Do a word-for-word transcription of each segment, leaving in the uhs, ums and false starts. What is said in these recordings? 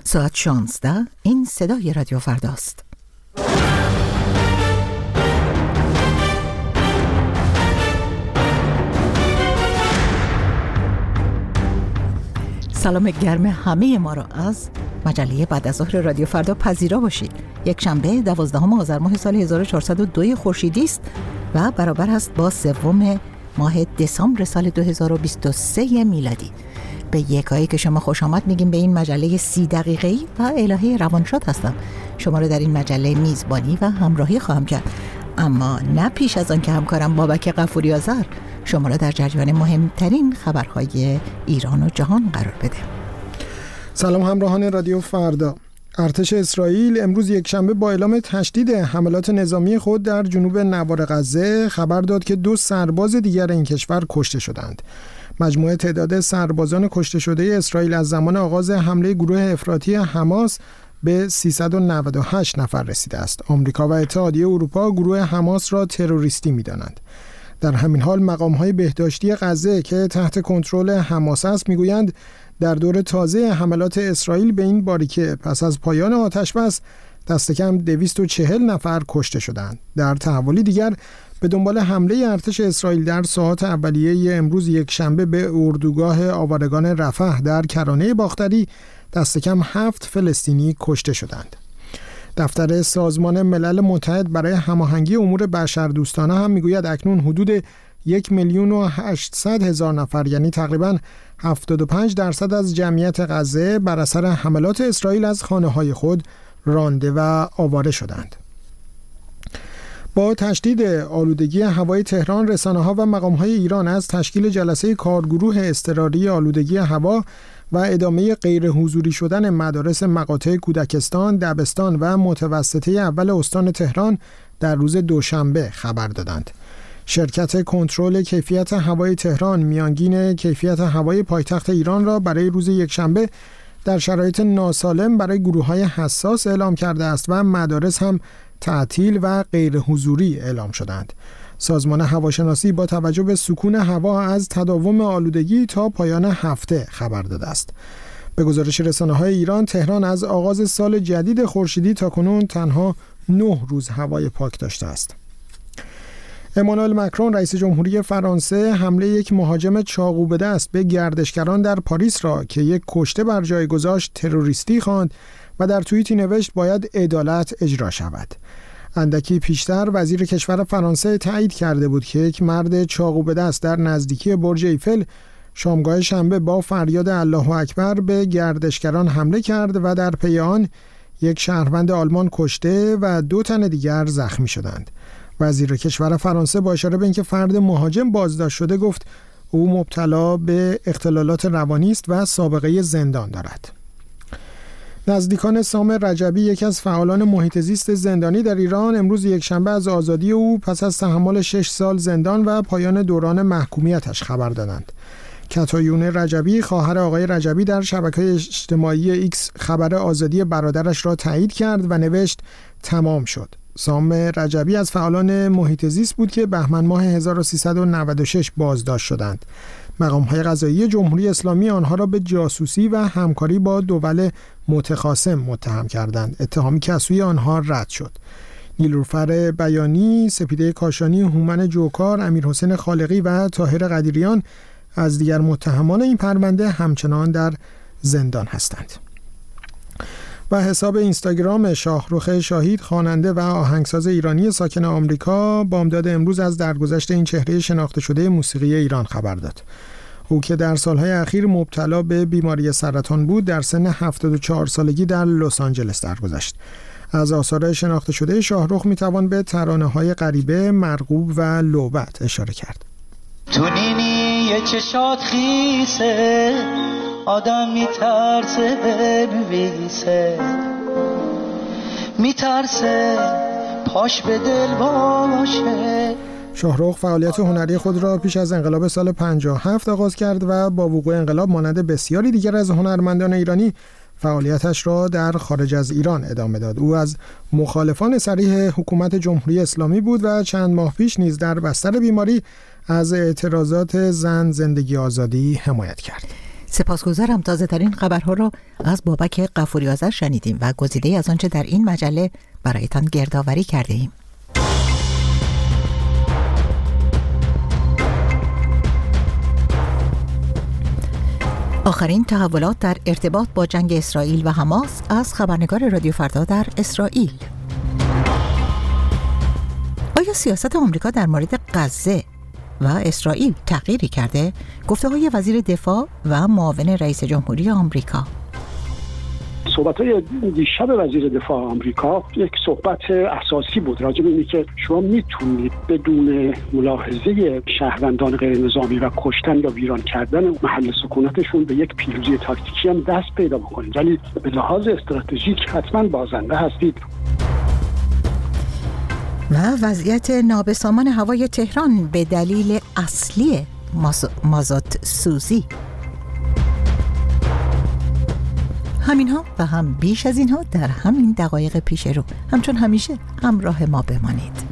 ساعت شانزده، این صدای رادیو فرداست. سلام گرم همه ما را از مجله بعد از ظهر رادیو فردا پذیرا باشید. یک شنبه دوازدهم آذر ماه سال هزار و چهارصد و دو خورشیدی است و برابر است با سوم ماه دسامبر سال دو هزار و بیست و سه میلادی. به یکایی که شما خوش آمد میگیم به این مجله سی دقیقه‌ای و الهه روانشاد هستم. شما رو در این مجله میزبانی و همراهی خواهم کرد، اما نه پیش از آن که همکارم بابک غفوری آذر شما را در جریان مهمترین خبرهای ایران و جهان قرار بده. سلام همراهان رادیو فردا. ارتش اسرائیل امروز یکشنبه با اعلام تشدید حملات نظامی خود در جنوب نوار غزه خبر داد که دو سرباز دیگر این کشور کشته شدند. مجموع تعداد سربازان کشته شده اسرائیل از زمان آغاز حمله گروه افراطی حماس به سیصد و نود و هشت نفر رسیده است. آمریکا و اتحادیه اروپا گروه حماس را تروریستی می‌دانند. در همین حال مقام‌های بهداشتی غزه که تحت کنترل حماس است می‌گویند در دور تازه حملات اسرائیل به این باریکه پس از پایان آتش‌بس دست کم دویست و چهل نفر کشته شدند. در تحولی دیگر به دنبال حمله ارتش اسرائیل در ساعات اولیه امروز یکشنبه به اردوگاه آوارگان رفح در کرانه باختری دست کم هفت فلسطینی کشته شدند. دفتر سازمان ملل متحد برای هماهنگی امور بشردوستانه هم میگوید اکنون حدود یک میلیون و هشتصد هزار نفر، یعنی تقریباً هفتاد و پنج درصد از جمعیت غزه بر اثر حملات اسرائیل از خانه‌های خود رانده و آواره شدند. با تشدید آلودگی هوای تهران، رسانه‌ها و مقام‌های ایران از تشکیل جلسه کارگروه اضطراری آلودگی هوا و ادامه غیر حضوری شدن مدارس مقاطع کودکستان، دبستان و متوسطه اول استان تهران در روز دوشنبه خبر دادند. شرکت کنترل کیفیت هوای تهران میانگین کیفیت هوای پایتخت ایران را برای روز یکشنبه در شرایط ناسالم برای گروه‌های حساس اعلام کرده است و مدارس هم تعطیل و غیر حضوری اعلام شدند. سازمان هواشناسی با توجه به سکون هوا از تداوم آلودگی تا پایان هفته خبر داده است. به گزارش رسانه‌های ایران، تهران از آغاز سال جدید خورشیدی تاکنون تنها نه روز هوای پاک داشته است. امانوئل مکرون رئیس جمهوری فرانسه حمله یک مهاجم چاقو به دست به گردشگران در پاریس را که یک کشته بر جای گذاشت تروریستی خواند و در توییتی نوشت باید عدالت اجرا شود. اندکی پیشتر وزیر کشور فرانسه تایید کرده بود که یک مرد چاقو به دست در نزدیکی برج ایفل شامگاه شنبه با فریاد الله اکبر به گردشگران حمله کرد و در پی آن یک شهروند آلمان کشته و دو تن دیگر زخمی شدند. وزیر کشور فرانسه با اشاره به اینکه فرد مهاجم بازداشت شده گفت او مبتلا به اختلالات روانی است و سابقه زندان دارد. نزدیکان سام رجبی، یکی از فعالان محیط زیست زندانی در ایران، امروز یکشنبه از آزادی او پس از تحمل شش سال زندان و پایان دوران محکومیتش خبر دادند. کتایون رجبی، خواهر آقای رجبی، در شبکه‌های اجتماعی ایکس خبر آزادی برادرش را تایید کرد و نوشت تمام شد. سام رجبی از فعالان محیط زیست بود که بهمن ماه هزار و سیصد و نود و شش بازداشت شدند. مقام‌های قضایی جمهوری اسلامی آنها را به جاسوسی و همکاری با دول متخاصم متهم کردند، اتهامی که از سوی آنها رد شد. نیلوفر بیانی، سپیده کاشانی، هومن جوکار، امیرحسین خالقی و طاهر قدیریان از دیگر متهمان این پرونده همچنان در زندان هستند. و حساب اینستاگرام شاهرخ شاهید، خواننده و آهنگساز ایرانی ساکن آمریکا، بامداد امروز از درگذشت این چهره شناخته شده موسیقی ایران خبر داد. او که در سالهای اخیر مبتلا به بیماری سرطان بود، در سن هفتاد و چهار سالگی در لس آنجلس درگذشت. از آثار شناخته شده شاهرخ میتوان به ترانه‌های غریبه، مرغوب و لعبت اشاره کرد. تو نینی یه چشات خیسه، آدم میترسه بنویسه، میترسه پاش به دل باشه. شاهرخ فعالیت هنری خود را پیش از انقلاب سال پنجاه و هفت آغاز کرد و با وقوع انقلاب مانند بسیاری دیگر از هنرمندان ایرانی فعالیتش را در خارج از ایران ادامه داد. او از مخالفان صریح حکومت جمهوری اسلامی بود و چند ماه پیش نیز در بستر بیماری از اعتراضات زن زندگی آزادی حمایت کرد. سپاسگزارم. تازه ترین خبرها را از بابک غفوری آذر شنیدیم و گزیده از آنچه در این مجله برایتان گردآوری کرده ایم. آخرین تحولات در ارتباط با جنگ اسرائیل و حماس از خبرنگار رادیو فردا در اسرائیل. آیا سیاست آمریکا در مورد غزه و اسرائیل تغییری کرده؟ گفته‌های وزیر دفاع و معاون رئیس جمهوری آمریکا. صحبت‌های دیشب وزیر دفاع آمریکا یک صحبت اساسی بود راجع به اینکه که شما میتونید بدون ملاحظه شهروندان غیر نظامی و کشتن یا ویران کردن محل سکونتشون به یک پیروزی تاکتیکی هم دست پیدا بکنید، ولی به لحاظ استراتژیک حتما بازنده هستید. و وضعیت نابسامان هوای تهران به دلیل اصلی مازوت سوزی. همینها و هم بیش از اینها در همین دقایق پیش رو. همچون همیشه همراه ما بمانید.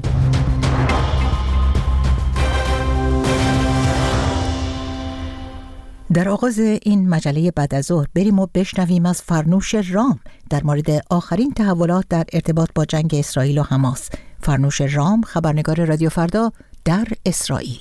در آغاز این مجله بعد از ظهر بریم و بشنویم از فرنوش رام در مورد آخرین تحولات در ارتباط با جنگ اسرائیل و حماس. فرنوش رام، خبرنگار رادیو فردا در اسرائیل.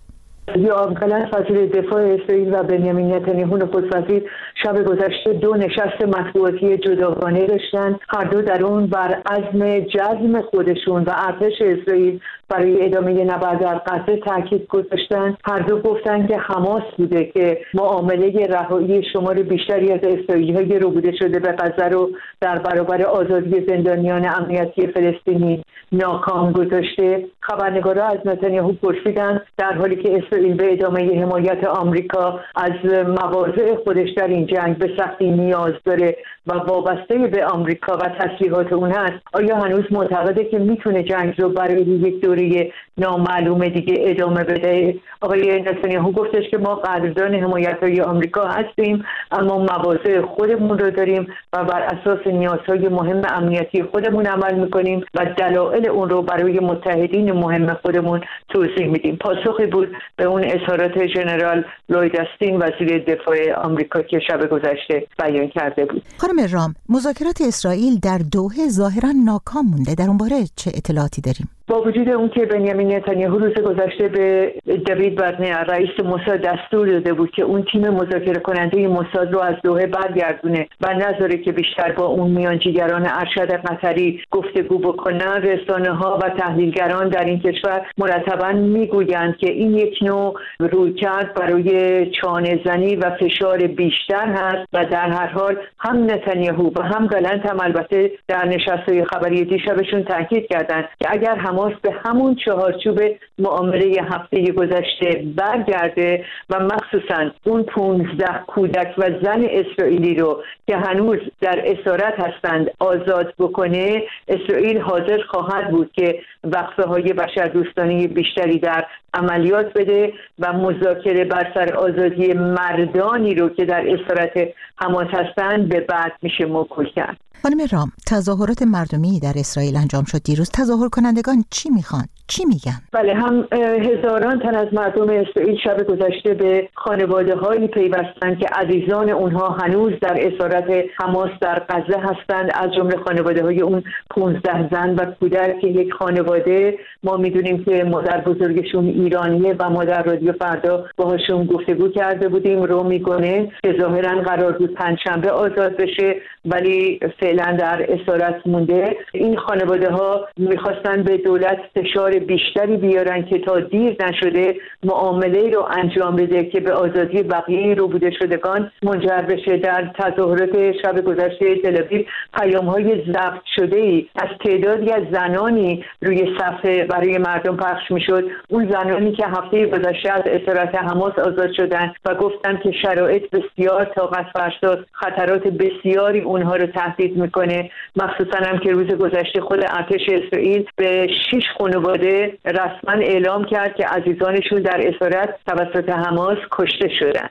یوآف گالنت وزیر دفاع اسرائیل و بنیامین نتانیاهو نخست وزیر شب گذشته دو نشست مطبوعاتی جداگانه داشتن. هر دو در اون بر عزم جزم خودشون و ارتش اسرائیل برای ادامه نبرد در غزه تاکید گذاشتن. هر دو گفتن که حماس بوده که معامله رهایی شمار بیشتری از اسرائیلی‌های ربوده شده به غزه رو در برابر آزادی زندانیان امنیتی فلسطینی ناکام گذاشته. خبرنگارا از نتانیاهو پرسیدن در حالی که اسرائیل به ادامه حمایت آمریکا از مواضع خودش در این جنگ به سختی نیاز داره و وابسته به آمریکا و تسلیحات اون هست، آیا هنوز معتقده که میتونه جنگ رو برای یک دوره نامعلوم دیگه ادامه بده؟ آقای نتانیاهو گفتش که ما قدردان حمایت‌های آمریکا هستیم، اما مواضع خودمون رو داریم و بر اساس نیازهای مهم امنیتی خودمون عمل میکنیم و دلایل اون رو برای متحدین مهم خودمون توضیح میدیم. پاسخی بود به اون اظهارات ژنرال لوید استین وزیر دفاع آمریکا که شب گذشته بیان کرده بود. خانم رام، مذاکرات اسرائیل در دوحه ظاهرا ناکام مونده. در اون باره چه اطلاعاتی داریم؟ با وجود اون که بنیامین نتانیاهو روز گذشته به دیوید برنر رئیس موساد دستور داده بود که اون تیم مذاکره کننده موساد رو از دوحه برگردونه و نذاره که بیشتر با اون میانجیگران ارشد قطری گفتگو بکنن، رسانه‌ها و تحلیلگران در این کشور مرتباً میگویند که این یک نوع رویکرد برای چانه‌زنی و فشار بیشتر هست و در هر حال هم نتانیاهو و هم گالنت هم البته در نشست‌های خبری دیشبشون تاکید کردند که اگر هم حماس به همون چهارچوب معامله هفته گذشته برگرده و مخصوصا اون پونزده کودک و زن اسرائیلی رو که هنوز در اسارت هستند آزاد بکنه، اسرائیل حاضر خواهد بود که وقفه های بشردوستانه بیشتری در عملیات بده و مذاکره بر سر آزادی مردانی رو که در اسارت حماس هستند به بعد میشه موکول کرد. خانم رام، تظاهرات مردمی در اسرائیل انجام شد دیروز. تظاهر کنندگان چی میخوان؟ چی میگن؟ بله، هم هزاران تن از مردم اسرائیل شب گذشته به خانواده‌هایی پیوستند که عزیزان اونها هنوز در اسارت حماس در غزه هستند، از جمله خانواده‌های اون پانزده زن و کودک که یک خانواده ما میدونیم که مادر بزرگشون ایرانیه و ما در رادیو فردا باهاشون گفتگو کرده بودیم. رومی گونه که ظاهراً قرار بود پنجشنبه آزاد بشه ولی فعلا در اسارت مونده. این خانواده‌ها می‌خواستن به دولت فشار بیشتری بیارن که تا دیر نشده معامله رو انجام بده که به آزادی بقیه ربوده شدگان منجر بشه. در تظاهرات شب گذشته تل‌آویو پیام‌های ضبط شده‌ای از تعدادی از زنانی روی صفحه برای مردم پخش می‌شد، اون زنانی که هفته گذشته از اسارت حماس آزاد شدن و گفتن که شرایط بسیار طاقت فرسا، خطرات بسیاری اونها رو تهدید میکنه. مخصوصا هم که روز گذشته خود ارتش اسرائیل به شش خانواده رسما اعلام کرد که عزیزانشون در اسارت توسط حماس کشته شدن.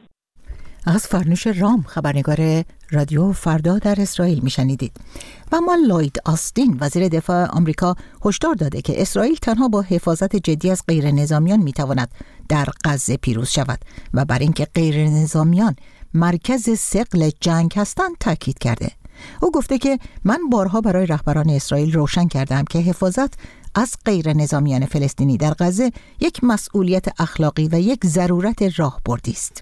از فرنوش رام، خبرنگار رادیو فردا در اسرائیل میشنیدید. و اما لوید آستین وزیر دفاع آمریکا هشدار داده که اسرائیل تنها با حفاظت جدی از غیر نظامیان میتواند در غزه پیروز شود و بر اینکه غیر نظامیان مرکز ثقل جنگ هستند تاکید کرده. او گفته که من بارها برای رهبران اسرائیل روشن کردم که حفاظت از غیر نظامیان فلسطینی در غزه یک مسئولیت اخلاقی و یک ضرورت راهبردی است.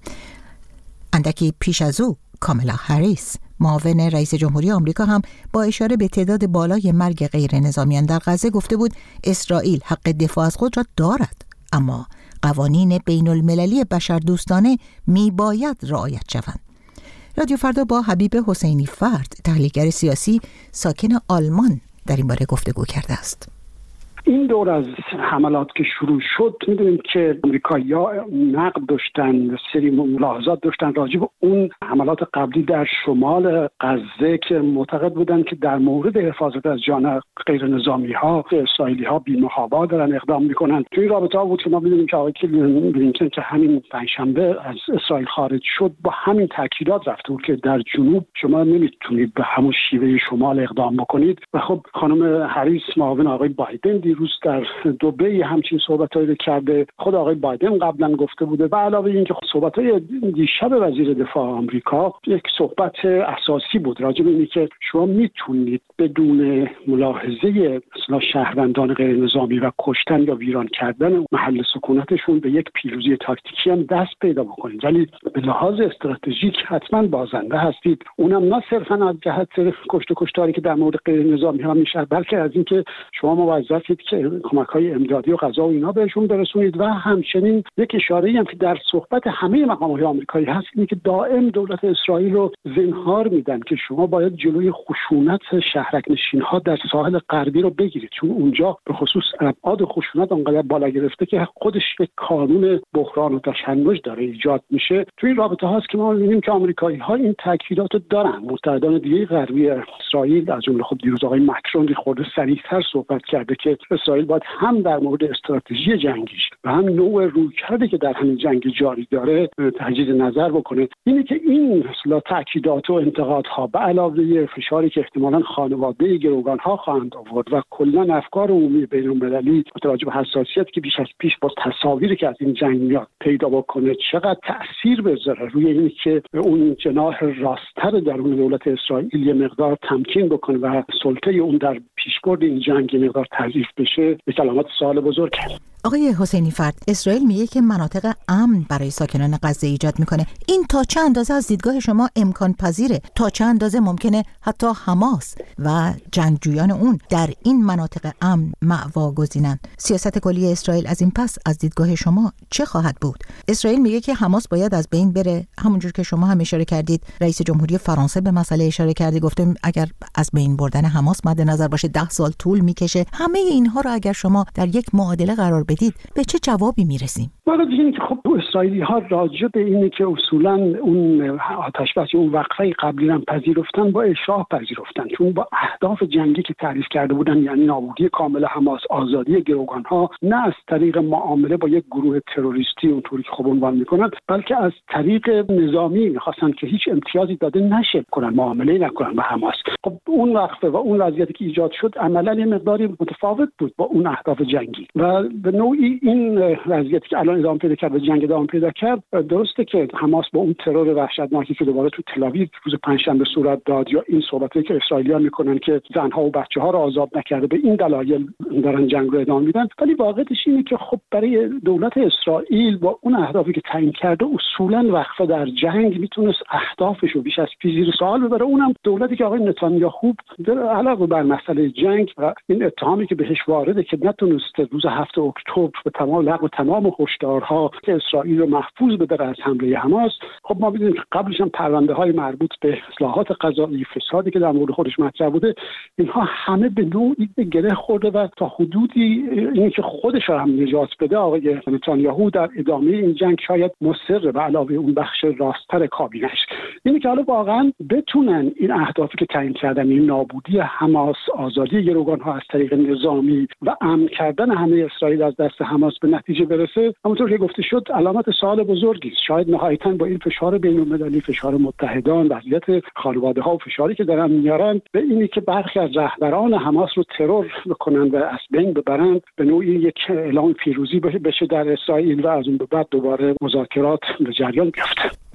اندکی پیش از او کامالا هریس، معاون رئیس جمهوری آمریکا، هم با اشاره به تعداد بالای مرگ غیر نظامیان در غزه گفته بود اسرائیل حق دفاع از خود را دارد، اما قوانین بین المللی بشردوستانه می باید رعایت شوند. رادیو فردا با حبیب حسینی فرد، تحلیلگر سیاسی ساکن آلمان، در این باره گفتگو کرده است. این دور از حملات که شروع شد میدونیم که امریکایی‌ها نقد داشتن، سری ملاحظات داشتن راجع به اون حملات قبلی در شمال غزه که معتقد بودن که در مورد حفاظت از جان غیر نظامی‌ها اسرائیلی‌ها بی‌محابا دارن اقدام میکنن. توی این رابطه ها بود که ما میدونیم که آقای بلینکن که همین پنجشنبه از اسرائیل خارج شد با همین تاکیدات رفته بود که در جنوب شما نمیتونید به همون شیوه شمال اقدام بکنید. و خب خانم هریس، معاون آقای بایدن، دیروز در دبی همچین صحبتایی کرده. خود آقای بایدن قبلا گفته بوده. و علاوه اینکه صحبتای دیشب وزیر دفاع آمریکا یک صحبت اساسی بود راجع به اینکه که شما میتونید بدون ملاحظه اصلا شهروندان غیر نظامی و کشتن یا ویران کردن محل سکونتشون به یک پیروزی تاکتیکی هم دست پیدا بکنید، ولی به لحاظ استراتژیک حتما بازنده هستید. اونم نه صرفا از جهت کشت و کشتاری که در مورد غیر نظامی ها میشه، بلکه از اینکه شما موظفید که کمک‌های امدادی و غذا و اینا بهشون برسونید. و همچنین یک اشاره‌ای هم که در صحبت همه مقام‌های آمریکایی هست اینه که دائم دولت اسرائیل رو زنهار میدن که شما باید جلوی خشونت شهرک‌نشین‌ها در ساحل غربی رو بگیرید، چون اونجا به خصوص ابعاد خشونت اونقدر بالا گرفته که خودش یک کانون بحران و تشنج داره ایجاد میشه. تو این رابطه هاست که ما می‌بینیم که آمریکایی‌ها این تاکیدات رو دارن. متحدان دیگه غربی اسرائیل از جمله خب دیروز آقای مکرون خورده صریح‌تر صحبت کرده که اسرائیل باید هم در مورد استراتژی جنگیش و هم نوع رویکردی که در همین جنگ جاری داره تجدید نظر بکنه. اینه که این اصلا تاکیدات و انتقادها به علاوه فشاری که احتمالاً خانواده گروگان‌ها خواهند آورد و کلاً افکار عمومی بین‌المللی متوجه به حساسیت که بیش از پیش با تصاویری که از این جنگ میاد پیدا بکنه چقدر تأثیر بذاره روی اینی که اون جناح راست‌تر درون دولت اسرائیل یه مقدار تمکین بکنه و سلطه اون در پیشبرد این جنگ یه مقدار تضعیف بشه، به کلمات سوال بزرگ هست. آقای حسینی فرد، اسرائیل میگه که مناطق امن برای ساکنان غزه ایجاد میکنه. این تا چه اندازه از دیدگاه شما امکان پذیره؟ تا چه اندازه ممکنه حتی حماس و جنگجویان اون در این مناطق امن مأوا گزینن؟ سیاست کلی اسرائیل از این پس از دیدگاه شما چه خواهد بود؟ اسرائیل میگه که حماس باید از بین بره. همونجور که شما هم اشاره کردید، رئیس جمهوری فرانسه به مسئله اشاره کرده، گفته اگر از بین بردن حماس مد نظر باشه ده سال طول میکشه. همه اینها رو اگر شما در یک معادله قرار بدید به چه جوابی میرسیم؟ واقعا دیدیم که خب اسرائیلی ها راجع به اینه که اصولا اون آتش‌بس اون وقفه قبلی هم پذیرفتن با اشراح پذیرفتن، چون با اهداف جنگی که تعریف کرده بودن، یعنی نابودی کامل حماس، آزادی گروگان ها، نه از طریق معامله با یک گروه تروریستی اونطوری که خب عنوان میکنن، بلکه از طریق نظامی میخواستن که هیچ امتیازی داده نشه کنن، معامله نکنن با حماس. خب اون وقفه و اون وضعیتی که ایجاد شد عملاً یه مقداری متفاوت بود با اون اهداف جنگی و به نوعی این وضعیتی که الان ادامه پیدا کرد و جنگ ادامه پیدا کرد، درسته که حماس با اون ترور وحشتناکی که دوباره تو تل‌آویو روز پنجشنبه صورت داد، یا این صحبتی که اسرائیلی‌ها میکنن که زنها و بچه‌ها رو آزاد نکرده، به این دلایل دارن جنگ رو ادامه میدن. ولی واقعیتش اینه که خب برای دولت اسرائیل با اون اهدافی که تعیین کرده اصولاً وقفه در جنگ میتونست اهدافش رو بیش از پیش زیر سوال ببره. اونم دولتی که آقای نتانیاهو علاوه بر مسئله جنگ و این اتهامی که بهش وارده که نتونست روز هفتم اکتبر به تمام لغو تمام هشدارها که اسرائیل رو محفوظ بداره از حمله حماس. خب ما می‌بینیم که قبلش هم پرونده‌های مربوط به اصلاحات قضایی، فسادی که در مورد خودش مطرح بوده، اینها همه به نوعی گره خورده و تا حدودی اینی که خودش رو هم نجات بده آقای نتانیاهو در ادامه این جنگ شاید مصر به علاوه اون بخش راست‌تر کابینش اینی که حالا واقعا بتونن این اهدافی که تعیین کردن، این نابودی حماس، آزادی گروگان‌ها از طریق نظامی و امن کردن همه اسرائیل از دست حماس به نتیجه برسه، همونطور که گفته شد علامت سوال بزرگی است. شاید نهایتاً با این فشار بین‌المللی، فشار متحدان، وضعیت خانواده‌ها و فشاری که دارن میارن به اینی که برخی از رهبران حماس رو ترور بکنن و از بین ببرن، به نوعی یک اعلام پیروزی بشه در اسرائیل و از اون به بعد دوباره مذاکرات به جریان بیفته.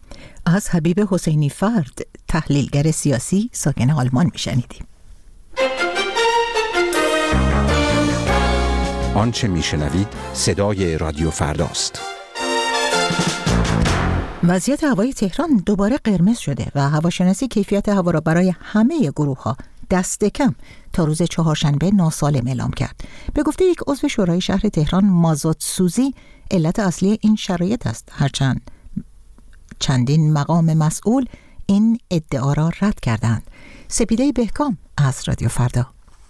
از حبیب حسینی فرد، تحلیلگر سیاسی ساکن آلمان میشنیدیم. آنچه میشنوید صدای رادیو فرداست. وضعیت هوای تهران دوباره قرمز شده و هواشناسی کیفیت هوا را برای همه گروه‌ها دست کم تا روز چهارشنبه ناسالم اعلام کرد. به گفته یک عضو شورای شهر تهران، مازوت سوزی علت اصلی این شرایط است، هرچند چندین مقام مسئول این ادعا را رد کردند. سپیده بهکام از رادیو فردا.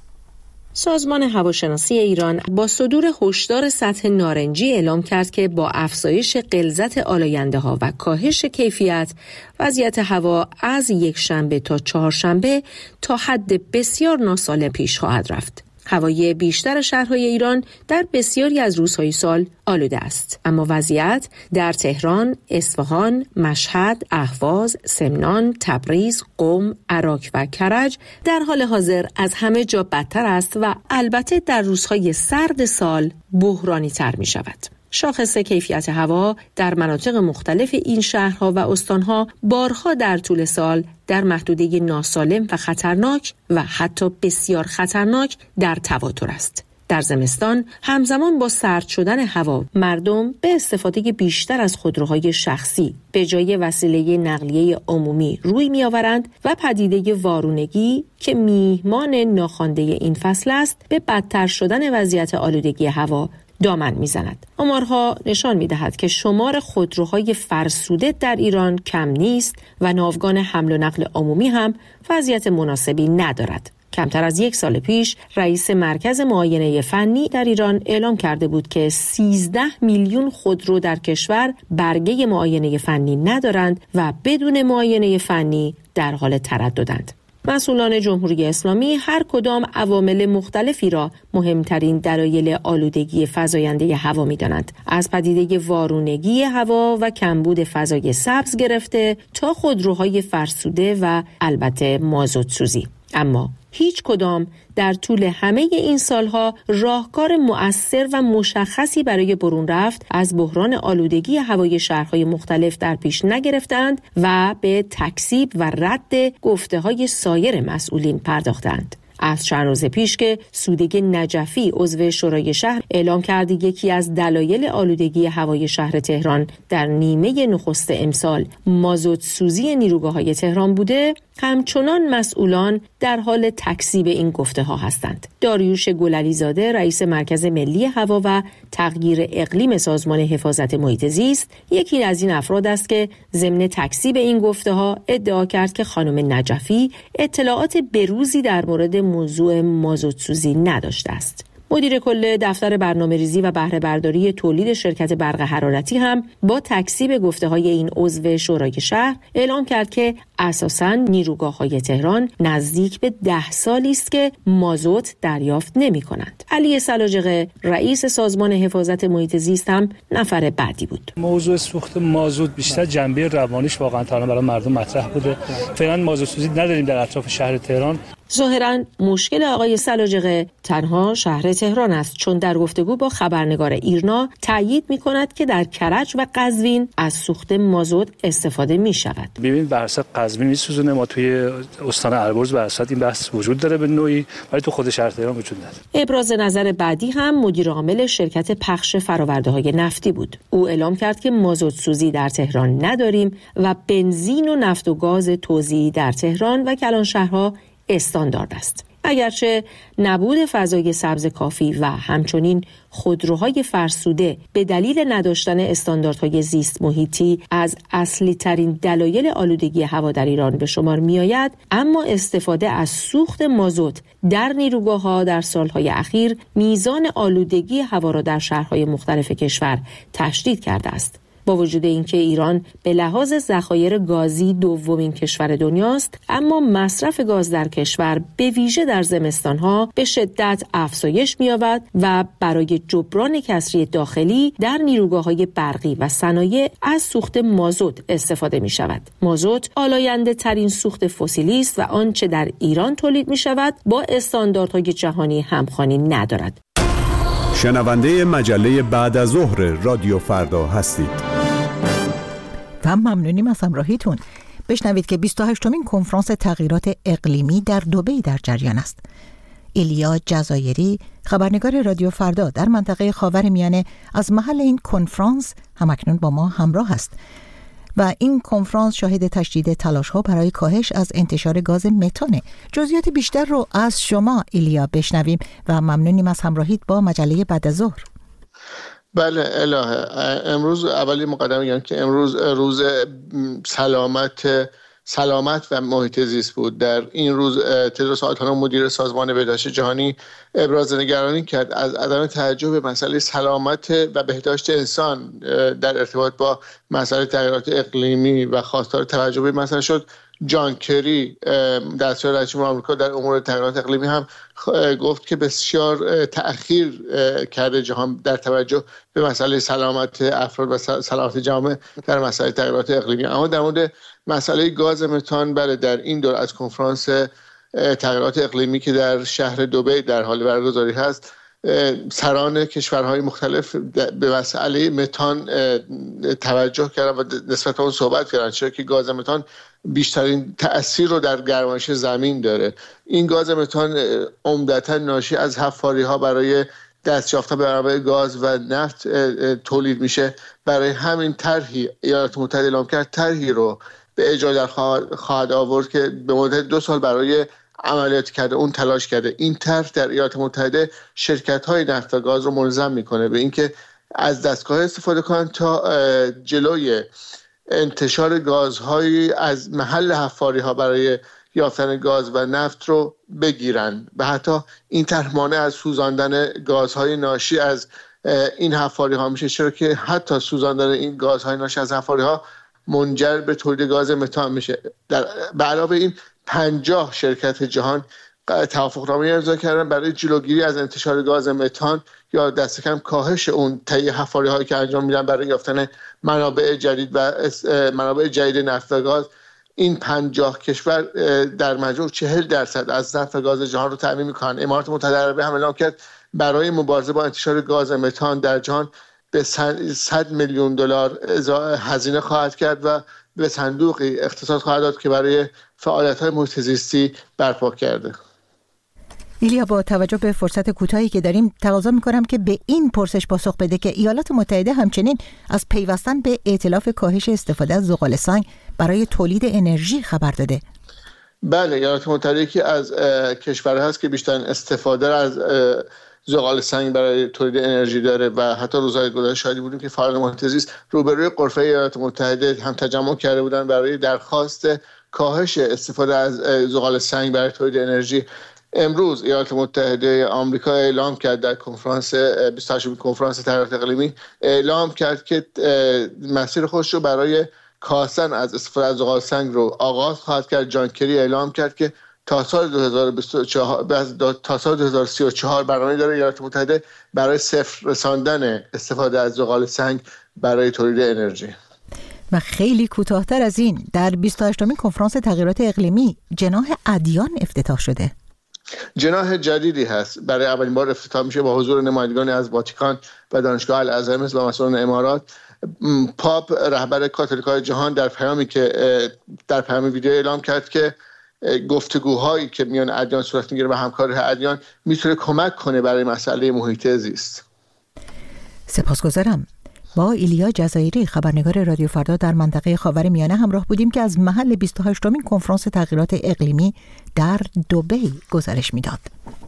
سازمان هواشناسی ایران با صدور هشدار سطح نارنجی اعلام کرد که با افزایش غلظت آلاینده‌ها و کاهش کیفیت، وضعیت هوا از یک شنبه تا چهارشنبه تا حد بسیار ناسالم پیش خواهد رفت. هوای بیشتر شهرهای ایران در بسیاری از روزهای سال آلوده است، اما وضعیت در تهران، اصفهان، مشهد، اهواز، سمنان، تبریز، قم، عراق و کرج در حال حاضر از همه جا بدتر است و البته در روزهای سرد سال بحرانی تر می شود. شاخص کیفیت هوا در مناطق مختلف این شهرها و استانها بارها در طول سال در محدوده ناسالم و خطرناک و حتی بسیار خطرناک در تواتر است. در زمستان همزمان با سرد شدن هوا، مردم به استفاده بیشتر از خودروهای شخصی به جای وسیله نقلیه عمومی روی می‌آورند و پدیده وارونگی که میهمان ناخوانده این فصل است، به بدتر شدن وضعیت آلودگی هوا دامن میزند. آمارها نشان میدهد که شمار خودروهای فرسوده در ایران کم نیست و ناوگان حمل و نقل عمومی هم وضعیت مناسبی ندارد. کمتر از یک سال پیش رئیس مرکز معاینه فنی در ایران اعلام کرده بود که سیزده میلیون خودرو در کشور برگه معاینه فنی ندارند و بدون معاینه فنی در حال ترددند. مسئولان جمهوری اسلامی هر کدام عوامل مختلفی را مهمترین دلایل آلودگی فزاینده هوا می‌دانند، از پدیده وارونگی هوا و کمبود فضای سبز گرفته تا خودروهای فرسوده و البته مازوت سوزی. اما هیچ کدام در طول همه این سالها راهکار مؤثر و مشخصی برای برون رفت از بحران آلودگی هوای شهرهای مختلف در پیش نگرفتند و به تکذیب و رد گفته‌های سایر مسئولین پرداختند. از چند روز پیش که سودگی نجفی عضو شورای شهر اعلام کرد یکی از دلایل آلودگی هوای شهر تهران در نیمه نخست امسال مازوت سوزی نیروگاه‌های تهران بوده، همچنان مسئولان در حال تکذیب این گفته ها هستند. داریوش گلعلی زاده رئیس مرکز ملی هوا و تغییر اقلیم سازمان حفاظت محیط زیست یکی از این افراد است که ضمن تکذیب این گفته ها ادعا کرد که خانم نجفی اطلاعات بروزی در مورد موضوع مازوت سوزی نداشته است. مدیر کل دفتر برنامه‌ریزی و بهره برداری تولید شرکت برق حرارتی هم با تکذیب گفته‌های این عضو شورای شهر اعلام کرد که اساساً نیروگاه‌های تهران نزدیک به ده سالی است که مازوت دریافت نمی‌کنند. علی سلاجقه رئیس سازمان حفاظت محیط زیست هم نفر بعدی بود. موضوع سوخت مازوت بیشتر جنبه روانیش واقعاً تا برای مردم مطرح بوده. فعلاً مازوت سوزی نداریم در اطراف شهر تهران. ظاهراً مشکل آقای سلاجقه تنها شهر تهران است، چون در گفتگو با خبرنگار ایرنا تأیید می‌کند که در کرج و قزوین از سوخت مازوت استفاده می‌شود. ببین بر اساس قزوین می‌سوزونه، ما توی استان البرز بر اساس این بحث وجود داره به نوعی، ولی تو خود شهر تهران وجود نداره. ابراز نظر بعدی هم مدیر عامل شرکت پخش فرآورده‌های نفتی بود. او اعلام کرد که مازوت سوزی در تهران نداریم و بنزین و نفت و گاز توزیعی در تهران و کلانشهرها استاندارد است. اگرچه نبود فضای سبز کافی و همچنین خودروهای فرسوده به دلیل نداشتن استانداردهای زیست محیطی از اصلی ترین دلایل آلودگی هوا در ایران به شمار می آید، اما استفاده از سوخت مازوت در نیروگاه‌ها در سالهای اخیر میزان آلودگی هوا را در شهرهای مختلف کشور تشدید کرده است. با وجود اینکه ایران به لحاظ ذخایر گازی دومین کشور دنیاست، اما مصرف گاز در کشور به ویژه در زمستانها به شدت افزایش می‌یابد و برای جبران کسری داخلی در نیروگاه‌های برقی و صنایع از سوخت مازوت استفاده می‌شود. مازوت آلاینده ترین سوخت فسیلی است و آنچه در ایران تولید می‌شود با استانداردهای جهانی همخوانی ندارد. شنونده مجله بعد از ظهر رادیو فردا هستید. و ممنونیم از همراهیتون. بشنوید که بیست و هشتمین کنفرانس تغییرات اقلیمی در دبی در جریان است. ایلیا جزایری، خبرنگار رادیو فردا در منطقه خاورمیانه، از محل این کنفرانس همکنون با ما همراه است و این کنفرانس شاهد تشدید تلاش‌ها برای کاهش از انتشار گاز متانه. جزئیات بیشتر رو از شما ایلیا بشنویم و ممنونیم از همراهیت با مجله بعد از ظهر. بله الهه، امروز اولی مقدمه میگم که امروز روز سلامت سلامت و محیط زیست بود. در این روز تدروس آدهانوم مدیر سازمان بهداشت جهانی ابراز نگرانی کرد از عدم توجه به مسئله سلامت و بهداشت انسان در ارتباط با مسئله تغییرات اقلیمی و خواستار توجه به مسئله شد. جان کری دستیار رئیس جمهور آمریکا در امور تغییرات اقلیمی هم گفت که بسیار تأخیر کرده جهان در توجه به مسئله سلامت افراد و سلامت جامعه در مسئله تغییرات اقلیمی. اما در مورد مسئله گاز متان، بله در این دور از کنفرانس تغییرات اقلیمی که در شهر دبی در حال برگزاری هست، سران کشورهای مختلف به مسئله متان توجه کردن و نسبت به اون صحبت کردن، چرا که گاز متان بیشترین تأثیر رو در گرمایش زمین داره. این گاز متان عمدتاً ناشی از حفاری‌ها برای دست یافتن به منابع گاز و نفت تولید میشه. برای همین طرحی ایالات متحده اعلام کرد طرحی رو به اجرا در خواهد آورد که به مدت دو سال برای عملیات کرده اون تلاش کرده. این طرح در ایالات متحده شرکت‌های نفت و گاز رو ملزم میکنه به اینکه از دستگاه استفاده کنن تا جلوی انتشار گازهایی از محل حفاری‌ها برای یافتن گاز و نفت رو بگیرن و حتی این طرح مانع از سوزاندن گازهای ناشی از این حفاری‌ها میشه، چرا که حتی سوزاندن این گازهای ناشی از حفاری‌ها منجر به تولید گاز متان میشه. در به علاوه این پنجاه شرکت جهان توافقنامه امضا کردن برای جلوگیری از انتشار گاز متان یا دست کم کاهش اون طی حفاری‌هایی که انجام میدن برای یافتن منابع جدید و منابع جدید نفت و گاز. این پنجاه کشور در مجموع چهل درصد از نفت و گاز جهان رو تامین میکنن. امارات متحده عربی هم اعلام کرد برای مبارزه با انتشار گاز متان در جهان به صد میلیون دلار هزینه خواهد کرد و به صندوقی اختصاص خواهد داد که برای فعالیت‌های محیط زیستی برپا کرده. ایلیا، با توجه به فرصت کوتاهی که داریم تقاضا می‌کنم که به این پرسش پاسخ بده که ایالات متحده همچنین از پیوستن به ائتلاف کاهش استفاده از زغال سنگ برای تولید انرژی خبر داده. بله، ایالات متحده که از کشورها هست که بیشتر استفاده از زغال سنگ برای تولید انرژی داره و حتی روزهای گذشته شاهد بودیم که فعالان محیط زیست روبروی غرفه ایالات متحده هم تجمع کرده بودن برای درخواست کاهش استفاده از زغال سنگ برای تولید انرژی. امروز ایالات متحده آمریکا اعلام کرد در کنفرانس بیست و هشتمین کنفرانس تغییرات اقلیمی اعلام کرد که مسیر خودش رو برای کاهش از استفاده از زغال سنگ رو آغاز خواهد کرد. جان کری اعلام کرد که تا سال دو هزار و بیست و چهار تا سال دو هزار و سی و چهار برنامه داره ایالات متحده برای صفر رساندن استفاده از زغال سنگ برای تولید انرژی. و خیلی کوتاه‌تر از این، در بیست و هشتمین کنفرانس تغییرات اقلیمی جناح ادیان افتتاح شده. جناح جدیدی هست، برای اولین بار افتتاح میشه با حضور نمایندگانی از واتیکان و دانشگاه الازهر مثل مسئولان امارات. پاپ رهبر کاتولیکای جهان در پیامی که در پیام ویدیو اعلام کرد که گفتگوهایی که میان ادیان صورت میگیره و همکاری ادیان میتونه کمک کنه برای مسئله محیط زیست. سپاسگزارم. با ایلیا جزایری، خبرنگار رادیو فردا در منطقه خاورمیانه همراه بودیم که از محل بیست و هشتمین کنفرانس تغییرات اقلیمی در دبی گزارش میداد.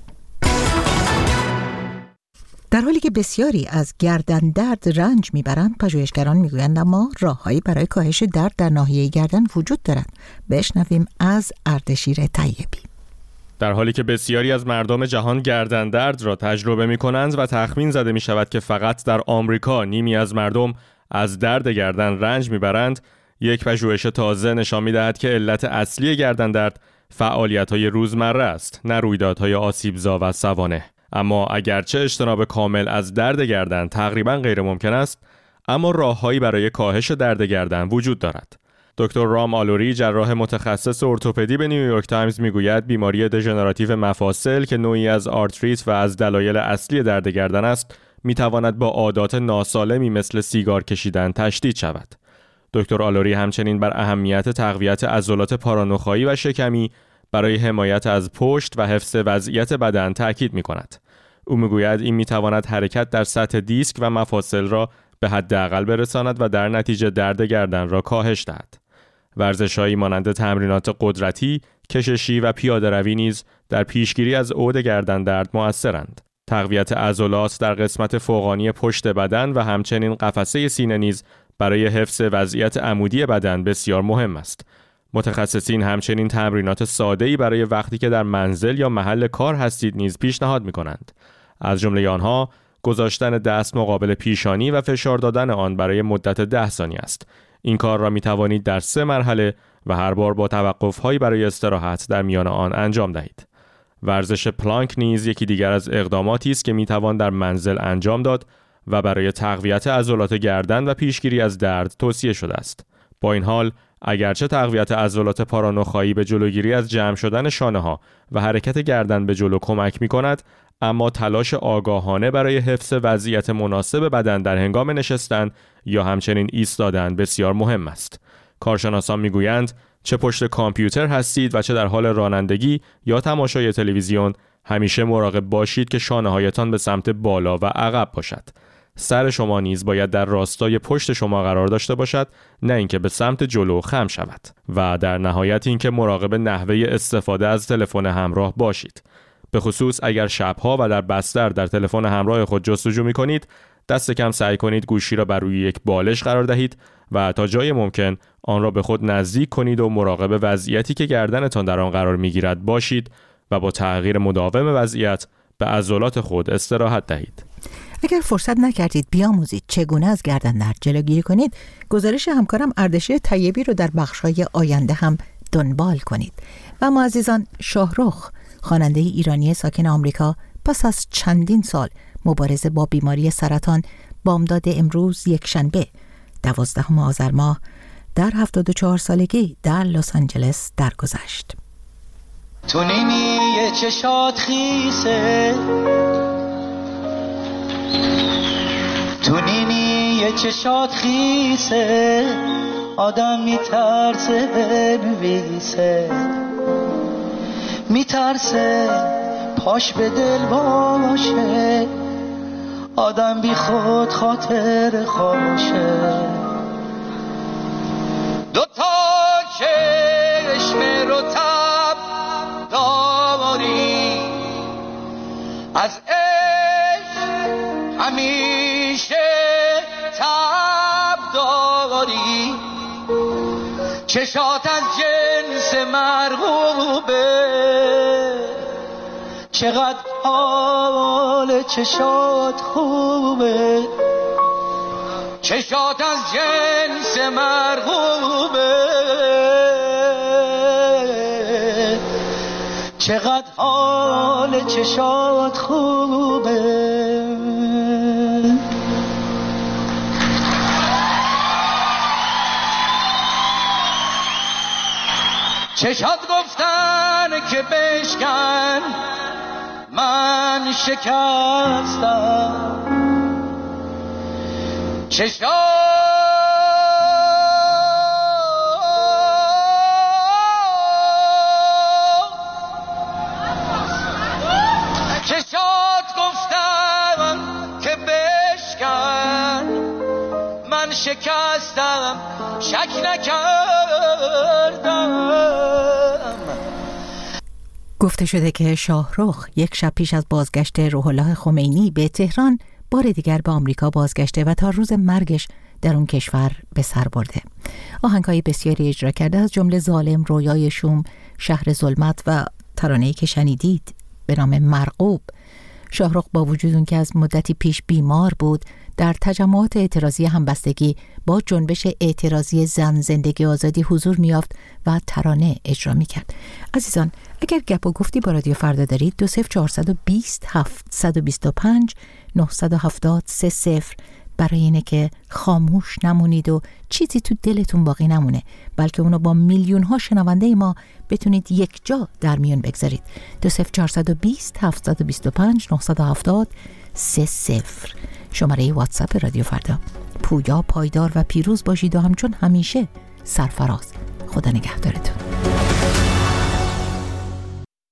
در حالی که بسیاری از گردن درد رنج میبرند، پژوهشگران میگویند اما راههایی برای کاهش درد در ناحیه گردن وجود دارند. بشنویم از اردشیر طیبی. در حالی که بسیاری از مردم جهان گردن درد را تجربه می‌کنند و تخمین زده می‌شود که فقط در آمریکا نیمی از مردم از درد گردن رنج می‌برند، یک پژوهش تازه نشان می‌دهد که علت اصلی گردن درد فعالیت‌های روزمره است، نه رویدادهای آسیبزا و سوانح. اما اگرچه اجتناب کامل از درد گردن تقریباً غیر ممکن است، اما راههایی برای کاهش درد گردن وجود دارد. دکتر رام آلوری، جراح متخصص ارتوپدی، به نیویورک تایمز میگوید بیماری دژنراتیو مفاصل که نوعی از آرتریت و از دلایل اصلی درد گردن است، میتواند با عادات ناسالمی مثل سیگار کشیدن تشدید شود. دکتر آلوری همچنین بر اهمیت تقویت عضلات پارانخایی و شکمی برای حمایت از پشت و حفظ وضعیت بدن تأکید می‌کند. او می‌گوید این می‌تواند حرکت در سطح دیسک و مفاصل را به حداقل برساند و در نتیجه درد گردن را کاهش دهد. ورزش‌هایی مانند تمرینات قدرتی، کششی و پیاده‌روی نیز در پیشگیری از عود گردن درد مؤثرند. تقویت عضلات در قسمت فوقانی پشت بدن و همچنین قفسه سینه نیز برای حفظ وضعیت عمودی بدن بسیار مهم است. متخصصین همچنین تمرینات ساده‌ای برای وقتی که در منزل یا محل کار هستید نیز پیشنهاد می‌کنند. از جمله آنها گذاشتن دست مقابل پیشانی و فشار دادن آن برای مدت ده ثانیه است. این کار را می توانید در سه مرحله و هر بار با توقف‌هایی برای استراحت در میان آن انجام دهید. ورزش پلانک نیز یکی دیگر از اقداماتی است که می توان در منزل انجام داد و برای تقویت عضلات گردن و پیشگیری از درد توصیه شده است. با این حال اگرچه تقویت عضلات پارانخایی به جلوگیری از جمع شدن شانه‌ها و حرکت گردن به جلو کمک می کند، اما تلاش آگاهانه برای حفظ وضعیت مناسب بدن در هنگام نشستن یا همچنین ایستادن بسیار مهم است. کارشناسان میگویند چه پشت کامپیوتر هستید و چه در حال رانندگی یا تماشای تلویزیون، همیشه مراقب باشید که شانه‌هایتان به سمت بالا و عقب باشد. سر شما نیز باید در راستای پشت شما قرار داشته باشد، نه اینکه به سمت جلو خم شود. و در نهایت اینکه مراقب نحوه استفاده از تلفن همراه باشید. به خصوص اگر شبها و در بستر در تلفن همراه خود جستجو می‌کنید، دست کم سعی کنید گوشی را بر روی یک بالش قرار دهید و تا جای ممکن آن را به خود نزدیک کنید و مراقب وضعیتی که گردنتان در آن قرار می‌گیرد باشید و با تغییر مداوم وضعیت به عضلات خود استراحت دهید. اگر فرصت نکردید بیاموزید چگونه از گردن درد جلوگیری کنید، گزارش همکارم اردشیر طیبی رو در بخش‌های آینده هم دنبال کنید. و ما عزیزان، شاهرخ خواننده ایرانی ساکن آمریکا پس از چندین سال مبارزه با بیماری سرطان بامداد امروز یک شنبه دوازدهم آذر ماه در هفتاد و چهار سالگی در لس آنجلس درگذشت. تو نیمی چشات خیسه، تو نیمی چشات خیسه، آدم میترسه بنویسه، میترسه پاش به دل باشه، آدم بی خود خاطر خوشه. دوتا چشم رو تب داری، از عشق همیشه تب داری، چشات از جنس مرغوبه، چقدر حال چشات خوبه، چشات از جنس مرغوبه، چقدر حال چشات خوبه. چشات گفتن که بشکن، من شکستم. چشات چشات گفتن که بشکن، من شکستم، شک نکردم. گفته شده که شاهرخ یک شب پیش از بازگشت روح الله خمینی به تهران بار دیگر به آمریکا بازگشته و تا روز مرگش در اون کشور به سر برده. آهنگ‌های بسیاری اجرا کرده، از جمله ظالم، رویای شوم، شهر ظلمت و ترانه‌ای که شنیدید به نام مرغوب. شاهرخ با وجود اون که از مدتی پیش بیمار بود، در تجمعات اعتراضی همبستگی با جنبش اعتراضی زن زندگی آزادی حضور می‌یافت و ترانه اجرا می‌کرد. عزیزان، اگر گپ و گفتی با رادیو فردا دارید، دو صفر چهارصد و بیست هفتصد و بیست و پنج نهصد و هفتاد سه صفر، برای اینه که خاموش نمونید و چیزی تو دلتون باقی نمونه، بلکه اونو با میلیون ها شنونده ما بتونید یک جا در میون بگذارید. دو صفر چهارصد و بیست هفتصد و بیست و پنج نهصد و هفتاد سه صفر. شماره واتساپ رادیو فردا. پویا، پایدار و پیروز باشید و همچون همیشه سرفراز. خدا نگهدارتون.